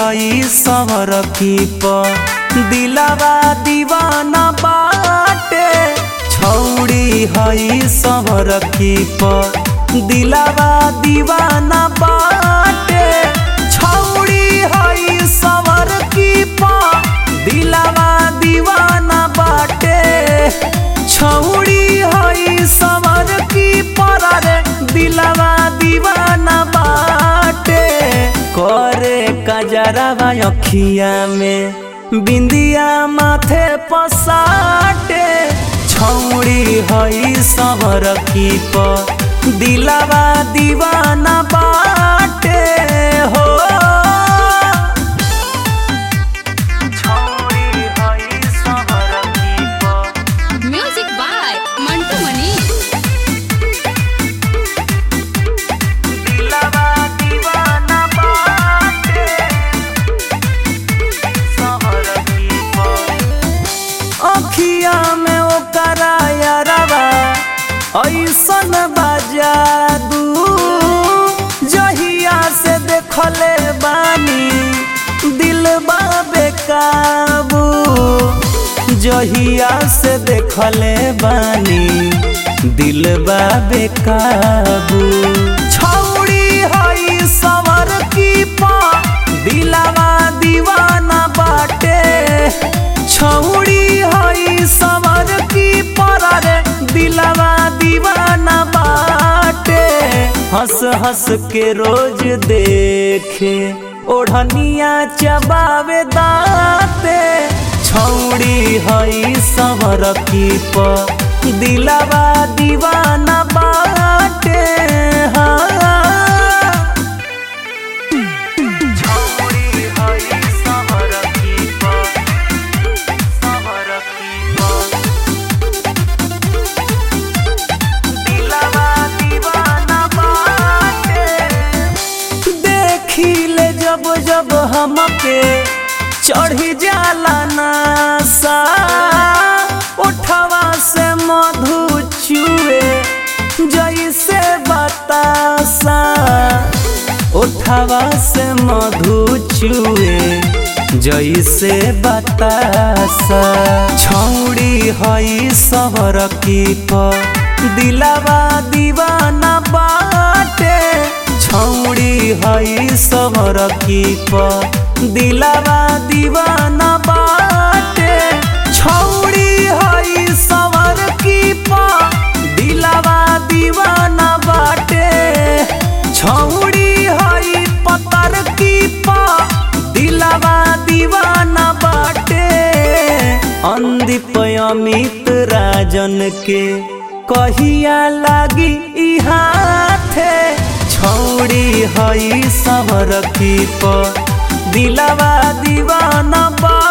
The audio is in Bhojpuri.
हई सवर की प दिलावा दीवाना बाटे। छौड़ी हई सवर की प दिलावा दीवाना बाटे। छौड़ी हई सवर की प दिलावा दीवाना बाटे। छौड़ी हई सवर की पर दिलावा दीवाना बाटे। करे कजरावा अखिया में बिंदिया माथे पसाटे। छौड़ी हई सवर की प दिलावा दीवाना बाटे हो। Music by Mantu Mani. अखिया में ओकरा यारवा ऐसन बाजादू। जहिया से देखले बानी दिल बा बेकाबू। जहिया से देखले बानी दिल बा बेकाबू। छौड़ी हई सवर की प दिलावा दीवाना बाटे। छौड़ी हई सवर की पर दिलावा दीवाना बाटे। हंस हंस के रोज देखे ओढ़निया चबावे दाते। छौड़ी हई सवर की प दिलावा दीवाना बाटे। देखिले जब जब हमके चढ़ी जाला नासा। उठवा से मधु चुए जैसे बतासा। उठवा से मधु चुए जैसे बतासा। छौड़ी हई सवर की प दिलावा दीवाना बाटे। छौड़ी हई सवर की प दिलावा दीवाना बाटे। छौड़ी हई सवर की प दिलावा दीवाना बाटे। छौड़ी हई पतर की प दिलावा दीवाना बाटे। अंदीप अमित राजन के कहिया लागी ई हाथे। छौड़ी हई सवर की प दिलावा दीवाना बा।